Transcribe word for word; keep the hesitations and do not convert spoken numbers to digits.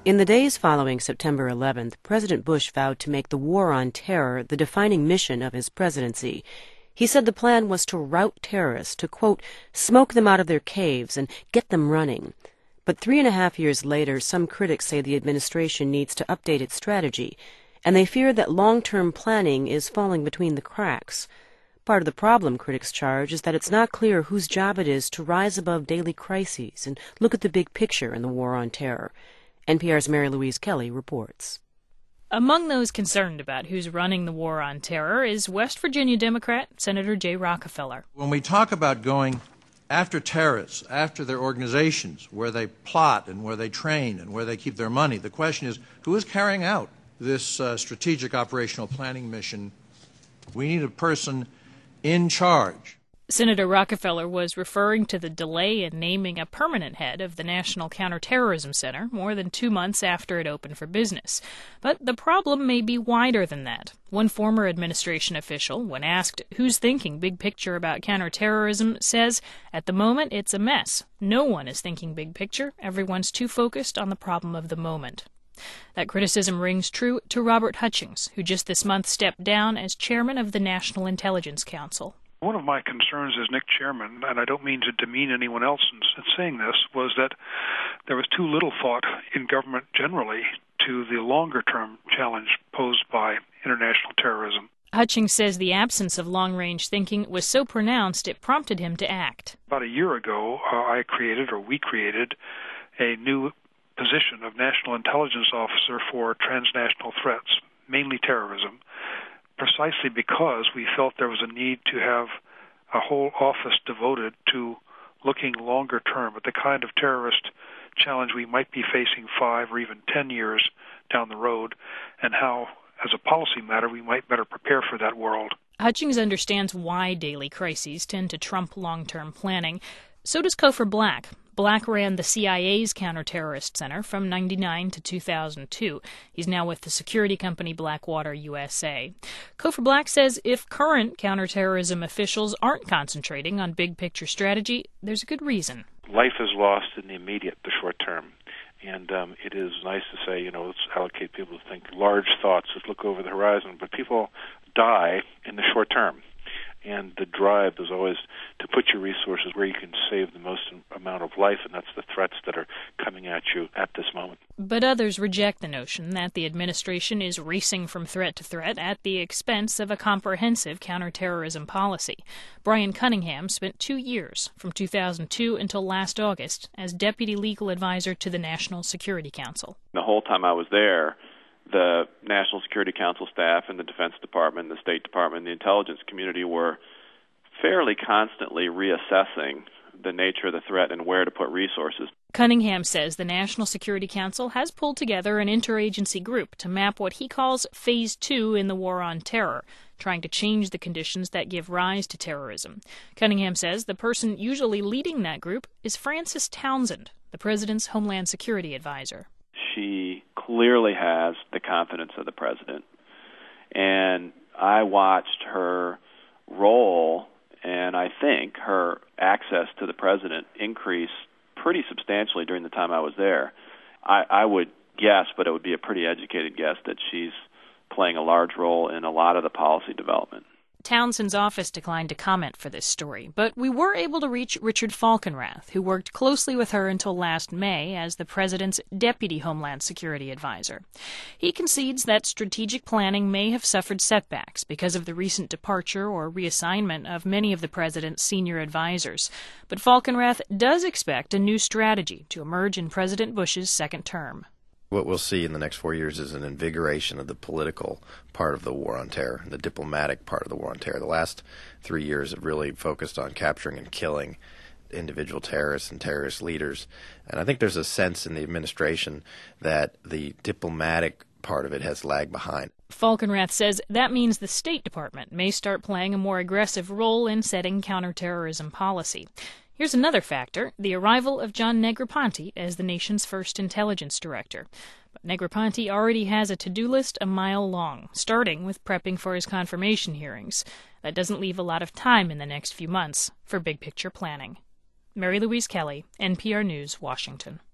In the days following September eleventh, President Bush vowed to make the war on terror the defining mission of his presidency. He said the plan was to rout terrorists, to, quote, smoke them out of their caves and get them running. But three and a half years later, some critics say the administration needs to update its strategy, and they fear that long-term planning is falling between the cracks. Part of the problem, critics charge, is that it's not clear whose job it is to rise above daily crises and look at the big picture in the war on terror. N P R's Mary Louise Kelly reports. Among those concerned about who's running the war on terror is West Virginia Democrat Senator Jay Rockefeller. When we talk about going after terrorists, after their organizations, where they plot and where they train and where they keep their money, the question is, who is carrying out this uh, strategic operational planning mission? We need a person in charge. Senator Rockefeller was referring to the delay in naming a permanent head of the National Counterterrorism Center more than two months after it opened for business. But the problem may be wider than that. One former administration official, when asked who's thinking big picture about counterterrorism, says, at the moment it's a mess. No one is thinking big picture. Everyone's too focused on the problem of the moment. That criticism rings true to Robert Hutchings, who just this month stepped down as chairman of the National Intelligence Council. One of my concerns as Nick Chairman, and I don't mean to demean anyone else in saying this, was that there was too little thought in government generally to the longer-term challenge posed by international terrorism. Hutchings says the absence of long-range thinking was so pronounced it prompted him to act. About a year ago, uh, I created, or we created, a new position of National Intelligence Officer for transnational threats, mainly terrorism, precisely because we felt there was a need to have a whole office devoted to looking longer term at the kind of terrorist challenge we might be facing five or even ten years down the road, and how, as a policy matter, we might better prepare for that world. Hutchings understands why daily crises tend to trump long-term planning. So does Cofer Black. Black ran the C I A's Counterterrorist Center from ninety-nine to two thousand two. He's now with the security company Blackwater U S A. Cofer Black says if current counterterrorism officials aren't concentrating on big-picture strategy, there's a good reason. Life is lost in the immediate, the short term. And um, it is nice to say, you know, let's allocate people to think large thoughts, let's look over the horizon. But people die in the short term. And the drive is always to put your resources where you can save the most amount of life, and that's the threats that are coming at you at this moment. But others reject the notion that the administration is racing from threat to threat at the expense of a comprehensive counterterrorism policy. Brian Cunningham spent two years, from two thousand two until last August, as deputy legal advisor to the National Security Council. The whole time I was there, the National Security Council staff and the Defense Department, the State Department, and the intelligence community were fairly constantly reassessing the nature of the threat and where to put resources. Cunningham says the National Security Council has pulled together an interagency group to map what he calls Phase Two in the war on terror, trying to change the conditions that give rise to terrorism. Cunningham says the person usually leading that group is Frances Townsend, the president's Homeland Security advisor. She clearly has the confidence of the president. And I watched her role, and I think her access to the president increase pretty substantially during the time I was there. I, I would guess, but it would be a pretty educated guess, that she's playing a large role in a lot of the policy development. Townsend's office declined to comment for this story, but we were able to reach Richard Falkenrath, who worked closely with her until last May as the president's deputy Homeland Security advisor. He concedes that strategic planning may have suffered setbacks because of the recent departure or reassignment of many of the president's senior advisors. But Falkenrath does expect a new strategy to emerge in President Bush's second term. What we'll see in the next four years is an invigoration of the political part of the war on terror, the diplomatic part of the war on terror. The last three years have really focused on capturing and killing individual terrorists and terrorist leaders. And I think there's a sense in the administration that the diplomatic part of it has lagged behind. Falkenrath says that means the State Department may start playing a more aggressive role in setting counterterrorism policy. Here's another factor, the arrival of John Negroponte as the nation's first intelligence director. But Negroponte already has a to-do list a mile long, starting with prepping for his confirmation hearings. That doesn't leave a lot of time in the next few months for big-picture planning. Mary Louise Kelly, N P R News, Washington.